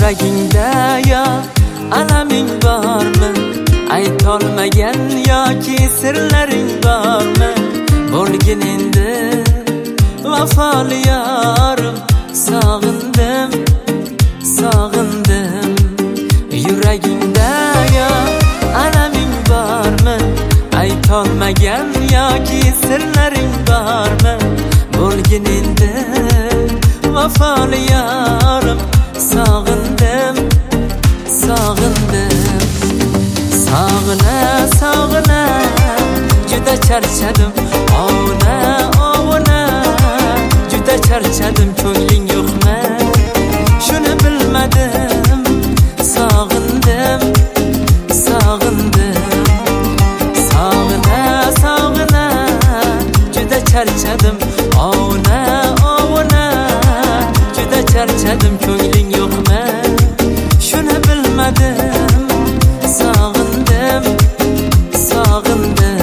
Yuragingda yo alaming bormi? Aytolmagan yoki sirlaring bormi? Bo'lgin endi vafoli yorim, sog'indim, sog'indim. Yuragingda yo alaming bormi? Aytolmagan yoki sirlaring bormi? Bo'lgin endi vafoli yorim, sog'indim, sog'indim. Sog'ina, sog'ina, juda charchadim. Ovuna, ovuna, juda charchadim. Ko'ngling yo'qmi? Shuni bilmadim. Sog'indim, sog'indim. Sog'ina, sog'ina, juda charchadim. Ovuna, ovuna, juda charchadim. Ko'ngling yo'qmi? Shuni bilmadim. Sog'indim, sog'indim.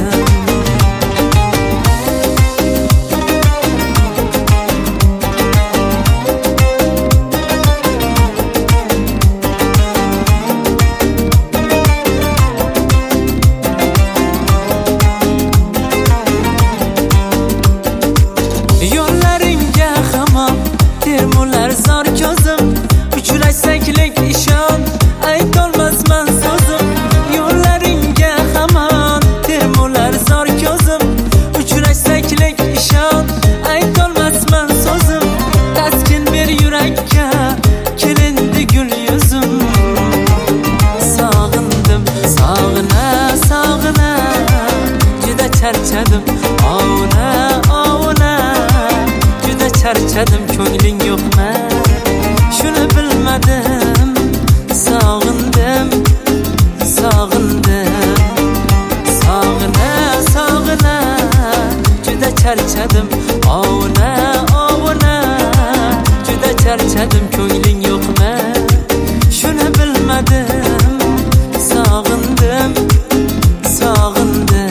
Yo'llaringga hamon termular zor ko'zim, uchrashsaklik ishon, aytolmasman so'zim. Yo'llaringga hamon termular zor ko'zim, uchrashsaklik ishon, aytolmasman so'zim. Taskin ber yurakka, kelindi gul yuzim. Sog'indim, sog'ina, sog'ina, juda charchadim. Ovuna, ovuna, juda charchadim. Ko'ngling yo'qmi? Shuni bilmadim. Sog'indim, sog'indim. Sog'ina, sog'ina, juda charchadim. Ovuna, ovuna, juda charchadim. Ko'ngling yo'qmi? Shuni bilmadim. Sog'indim, sog'indim.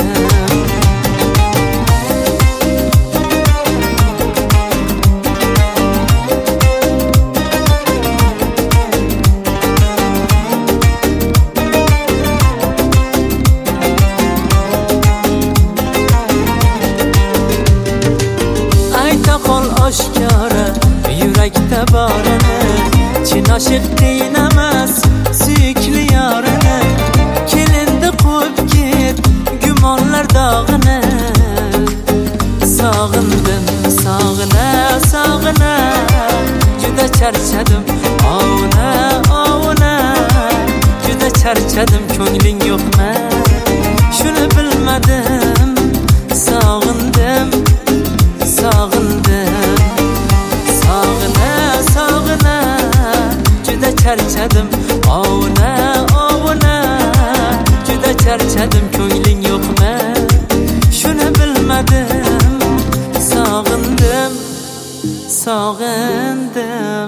Qol oshkora yurakda borini, chin oshiq qiynamas suyukli yorini. Kelindi qo'yib ket gumonlar dog'ini. Sog'indim, sog'ina, sog'ina, juda charchadim. Ovuna, ovuna, juda charchadim. Ko'ngling yo'qmi? Shuni bilmadim. Sog'indim, sog'indim. Sog'ina, sog'ina, juda charchadim. Ovuna, ovuna, juda charchadim. Ko'ngling yo'qmi? Shuni bilmadim. Sog'indim, sog'indim.